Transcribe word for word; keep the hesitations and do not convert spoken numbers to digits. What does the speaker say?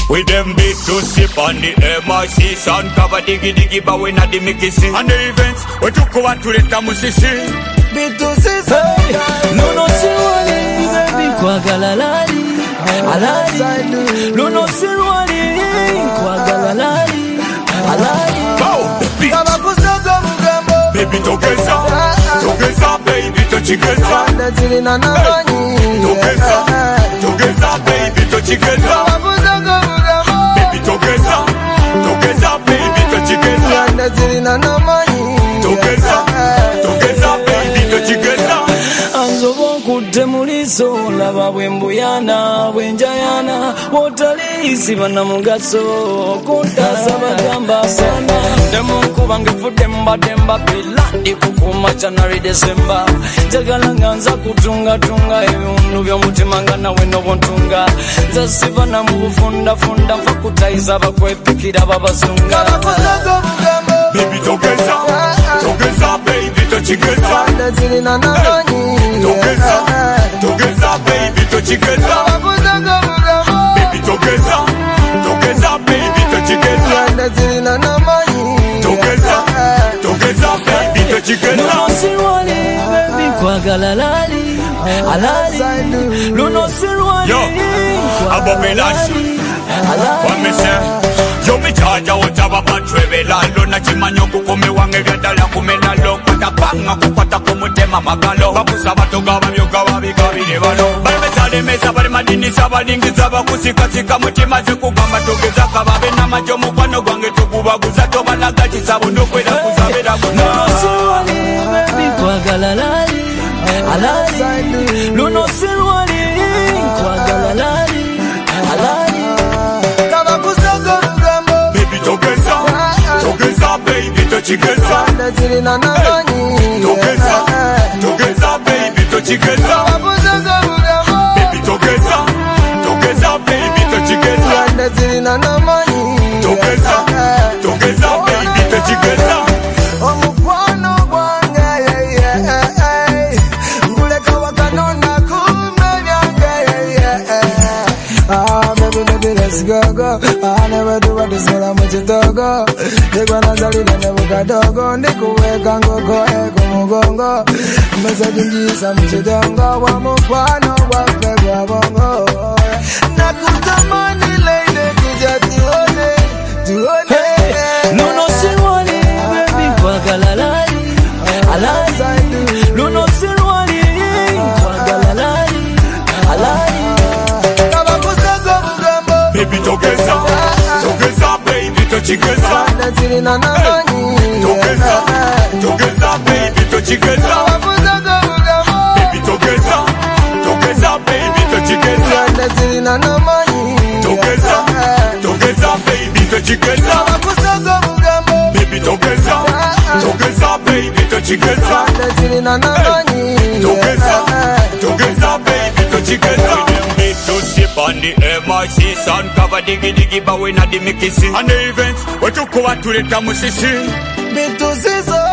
With them beat to sip on the M I C. Sound cover diggy diggy but we not the Mickey C. And the events we took over to the Tamusisi. Beat to sip no no sirwali baby kwa galalali alali no no sirwali kwa galalali alali kama kusogo mugambo baby togeza togeza baby tochigeza ndazilina namanyi togeza togeza baby tochigeza kama kusogo mugambo baby togeza togeza baby tochigeza ndazilina namanyi togeza togeza baby tochigeza anzobo kutemuliso laba bwembuyana bwenjayana wotalisi bana mugaso kuntasa bagamba sana demo kubange fudemba demba bilandi kukuma January December jagala nganza kutunga tunga ebintu byomutima ngana weno bontunga zasibana mu bufunda funda fakutaiza bakwepikira babasunga baby togeza togeza baby tochigeza ndazilina namanyi togeza togeza baby tochigeza baby togeza togeza baby tochigeza ndazilina namanyi togeza togeza baby tochigeza no sirwali baby kwa galalali alali no sirwali yo abomelashi what me say yo me charge out of a battery lalo na chimanyo kukome wange gadala kumena lo patapanga kupata kumutema magalo babusa batoga babyoga babikabire balo balimesale mesa bali madini sabalingi zaba kusika sika mutima zikugamba togeza kababe na majo mukwano gwange tukubaguza tobalaga kisabu nokwera kuzabera no sirwali baby kwa galalali alali no sirwali kwa galalali alali togeza togeza baby tochigeza ndazilina namanyi togeza togeza baby tochigeza baby togeza togeza baby tochigeza ndazilina namanyi togeza togeza baby tochigeza omukwano gwange nguleka wakanona kumbe byange ah baby baby let's go go I never do what is all much dogo Ego nazalina nebuka dogo ndikuweka ngoko ego mugongo message njisa mchidongo wa mukwano wafe kwa bongo nakutamani leile kuja tuone tuone no no sirwali baby kwa galalali alali no no sirwali kwa galalali alali baby togeza togeza baby tochigeza ndazilina namanyi togeza togeza baby tochigeza baby togeza togeza baby tochigeza ndazilina namanyi togeza togeza baby tochigeza baby togeza togeza baby tochigeza ndazilina namanyi togeza togeza baby tochigeza to sip on the M I C. Sound cover diggy diggy but we not the Mickey C. And the events we took over to the Tamusisi. Beat to